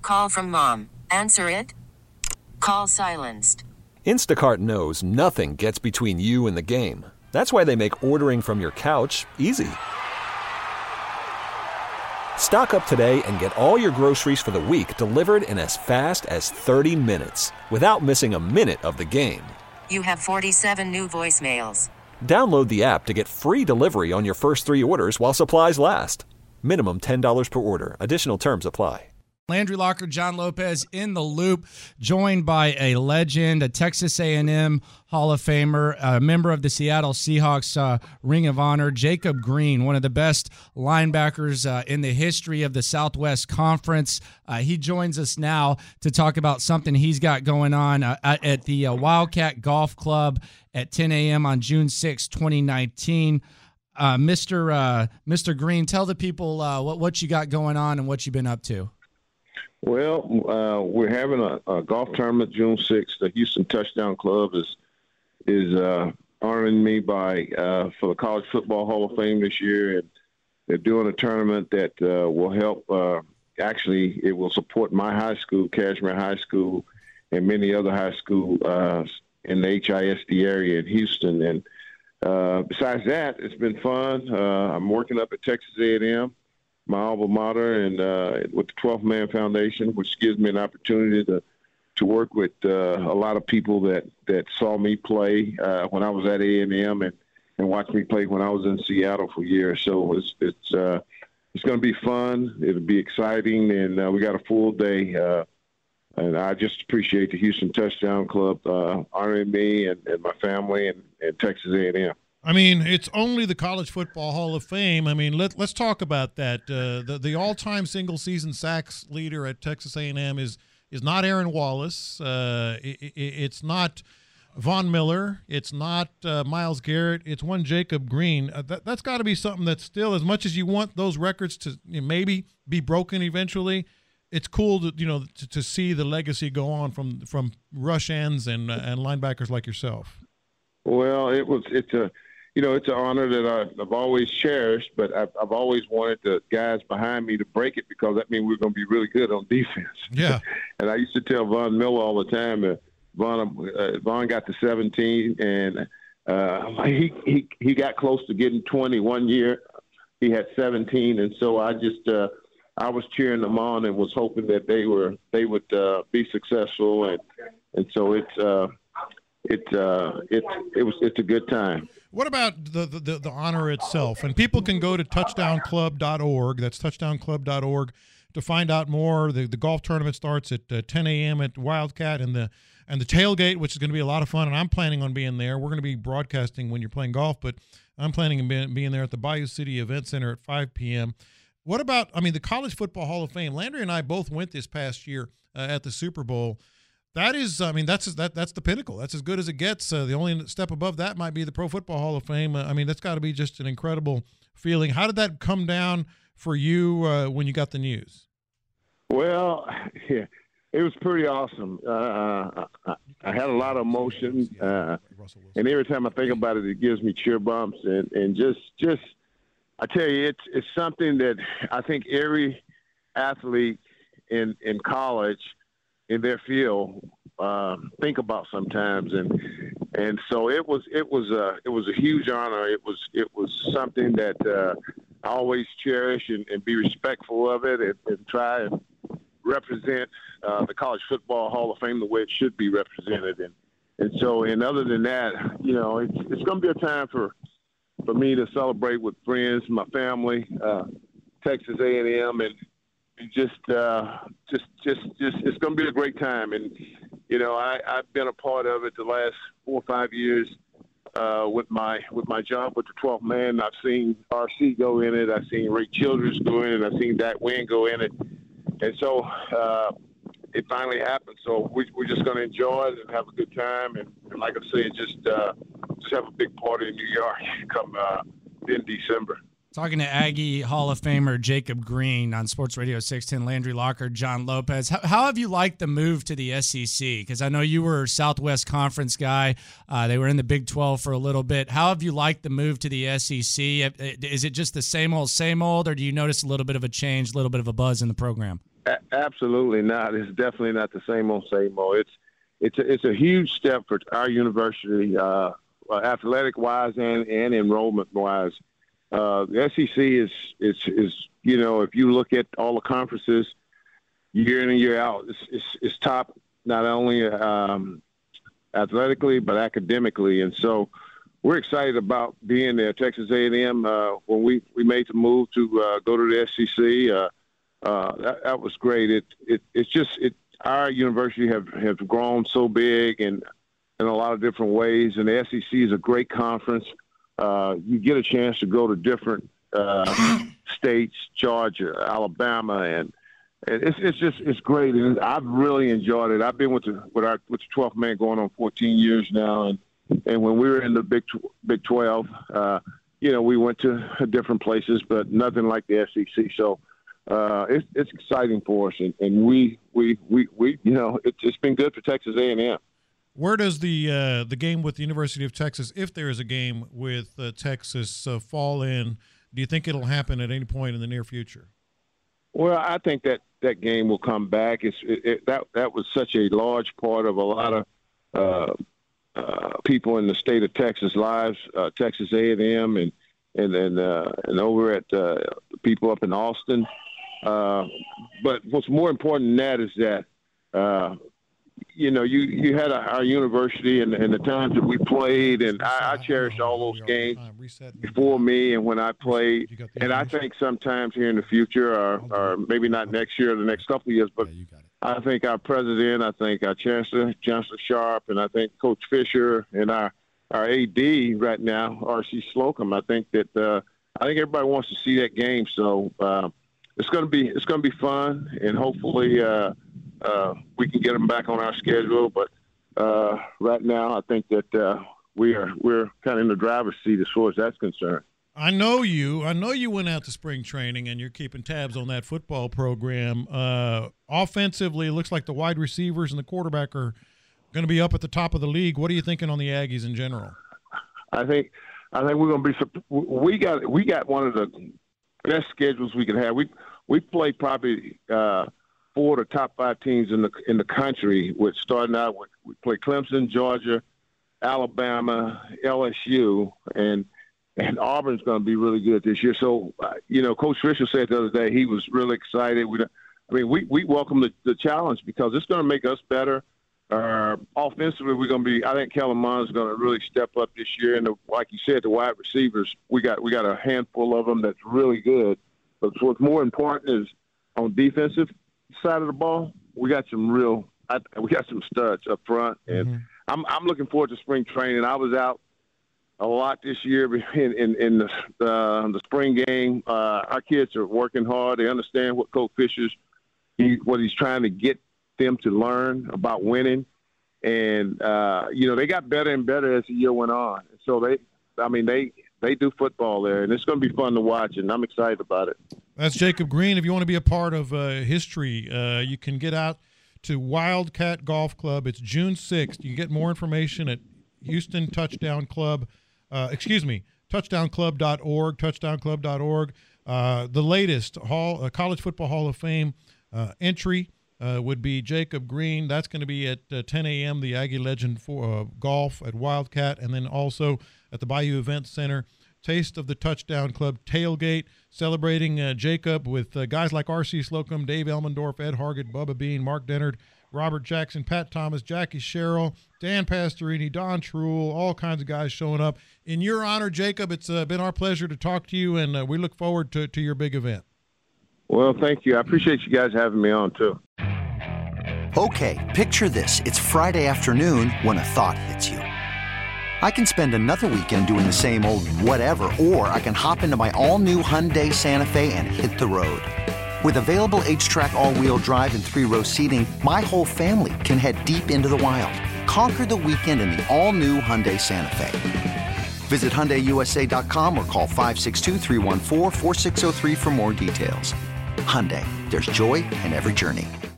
Call from mom. Answer it. Call silenced. Instacart knows nothing gets between you and the game. That's why they make ordering from your couch easy. Stock up today and get all your groceries for the week delivered in as fast as 30 minutes without missing a minute of the game. You have 47 new voicemails. Download the app to get free delivery on your first 3 orders while supplies last. Minimum $10 per order. Additional terms apply. Landry Locker, John Lopez in the loop, joined by a legend, a Texas A&M Hall of Famer, a member of the Seattle Seahawks Ring of Honor, Jacob Green, one of the best linebackers in the history of the Southwest Conference. He joins us now to talk about something he's got going on at the Wildcat Golf Club at 10 a.m. on June 6, 2019. Mr. Green, tell the people what you got going on and what you've been up to. Well, we're having a golf tournament June 6th. The Houston Touchdown Club is honoring me for the College Football Hall of Fame this year, and they're doing a tournament that will help. Actually, it will support my high school, Cashmere High School, and many other high schools in the HISD area in Houston. And besides that, it's been fun. I'm working up at Texas A&M. My alma mater, and with the 12th Man Foundation, which gives me an opportunity to work with a lot of people that saw me play when I was at A&M and watched me play when I was in Seattle for years. So it's going to be fun. It'll be exciting, and we got a full day. And I just appreciate the Houston Touchdown Club honoring me and my family and Texas A&M. I mean, it's only the College Football Hall of Fame. I mean, let's talk about that. The all-time single-season sacks leader at Texas A&M is not Aaron Wallace. It's not Von Miller. It's not Myles Garrett. It's one Jacob Green. That's got to be something that's still, as much as you want those records to maybe be broken eventually, it's cool to see the legacy go on from rush ends and linebackers like yourself. Well, it's an honor that I've always cherished, but I've always wanted the guys behind me to break it, because that means we're going to be really good on defense. Yeah. And I used to tell Von Miller all the time, Von got to 17, and he got close to getting 20 one year. He had 17, and so I was cheering them on and was hoping that they would be successful, and so it's a good time. What about the honor itself? And people can go to touchdownclub.org. That's touchdownclub.org to find out more. The golf tournament starts at 10 a.m. at Wildcat, and the tailgate, which is going to be a lot of fun. And I'm planning on being there. We're going to be broadcasting when you're playing golf, but I'm planning on being there at the Bayou City Event Center at 5 p.m. What about, the College Football Hall of Fame? Landry and I both went this past year at the Super Bowl. That is, that's the pinnacle. That's as good as it gets. The only step above that might be the Pro Football Hall of Fame. That's got to be just an incredible feeling. How did that come down for you when you got the news? Well, yeah, it was pretty awesome. I had a lot of emotion, and every time I think about it, it gives me chill bumps. And just I tell you, it's something that I think every athlete in college in their field think about sometimes, and so it was a huge honor. It was something that I always cherish and be respectful of it, and try and represent the College Football Hall of Fame the way it should be represented. And so, and other than that, it's going to be a time for me to celebrate with friends, my family, Texas A&M, and just it's going to be a great time. And I've been a part of it the last 4 or 5 years with my job with the 12th Man. I've seen RC go in it, I've seen Ray Childress go in it, I've seen Dak Wynn go in it, and so it finally happened. So we're just going to enjoy it and have a good time, and like I said, just have a big party in New York come in December. Talking to Aggie Hall of Famer Jacob Green on Sports Radio 610, Landry Locker, John Lopez. How have you liked the move to the SEC? Because I know you were a Southwest Conference guy. They were in the Big 12 for a little bit. How have you liked the move to the SEC? Is it just the same old, or do you notice a little bit of a change, a little bit of a buzz in the program? Absolutely not. It's definitely not the same old. It's a huge step for our university, athletic wise and enrollment wise. The SEC is if you look at all the conferences year in and year out, it's top not only athletically but academically, and so we're excited about being there. Texas A&M, when we made the move to go to the SEC, that was great. Our university have grown so big and in a lot of different ways, and the SEC is a great conference. You get a chance to go to different states, Georgia, Alabama, and it's great. And I've really enjoyed it. I've been with the 12th man going on 14 years now, and when we were in the Big 12, we went to different places, but nothing like the SEC. So it's exciting for us, and we it's been good for Texas A&M. Where does the game with the University of Texas, if there is a game with Texas, fall in? Do you think it'll happen at any point in the near future? Well, I think that game will come back. That was such a large part of a lot of people in the state of Texas lives, Texas A&M, and over at people up in Austin. But what's more important than that is that you had our university and the times that we played, and I cherished all those games before me and when I played. And I think sometimes here in the future, or maybe not next year or the next couple of years, but I think our president, I think our Chancellor Sharp, and I think Coach Fisher and our AD right now, R.C. Slocum. I think everybody wants to see that game. So it's going to be fun, and hopefully we can get them back on our schedule. But right now, I think that we're kind of in the driver's seat as far as that's concerned. I know you went out to spring training, and you're keeping tabs on that football program. Offensively, it looks like the wide receivers and the quarterback are going to be up at the top of the league. What are you thinking on the Aggies in general? I think we're going to be. We got one of the best schedules we could have. We play probably 4 of the top 5 teams in the country. With starting out with we play Clemson, Georgia, Alabama, LSU, and Auburn's going to be really good this year. So, Coach Fisher said the other day he was really excited. We welcome the challenge because it's going to make us better. Offensively, we're going to be. I think Kellen Mond is going to really step up this year. And like you said, the wide receivers, we got a handful of them that's really good. But what's more important is on defensive side of the ball, we got some studs up front, and I'm looking forward to spring training. I was out a lot this year in the spring game. Our kids are working hard. They understand what Coach Fisher's what he's trying to get them to learn about winning, and they got better and better as the year went on. So they do football there, and it's going to be fun to watch, and I'm excited about it. That's Jacob Green. If you want to be a part of history, you can get out to Wildcat Golf Club. It's June 6th. You can get more information at Houston Touchdown Club. Touchdownclub.org, touchdownclub.org. The latest College Football Hall of Fame entry would be Jacob Green. That's going to be at 10 a.m., the Aggie Legend for golf at Wildcat, and then also at the Bayou Event Center. Taste of the Touchdown Club tailgate, celebrating Jacob with guys like R.C. Slocum, Dave Elmendorf, Ed Hargett, Bubba Bean, Mark Dennard, Robert Jackson, Pat Thomas, Jackie Sherrill, Dan Pastorini, Don Truel, all kinds of guys showing up. In your honor, Jacob, it's been our pleasure to talk to you, and we look forward to your big event. Well, thank you. I appreciate you guys having me on, too. Okay, picture this. It's Friday afternoon when a thought hits you. I can spend another weekend doing the same old whatever, or I can hop into my all-new Hyundai Santa Fe and hit the road. With available H-Track all-wheel drive and 3-row seating, my whole family can head deep into the wild. Conquer the weekend in the all-new Hyundai Santa Fe. Visit HyundaiUSA.com or call 562-314-4603 for more details. Hyundai, there's joy in every journey.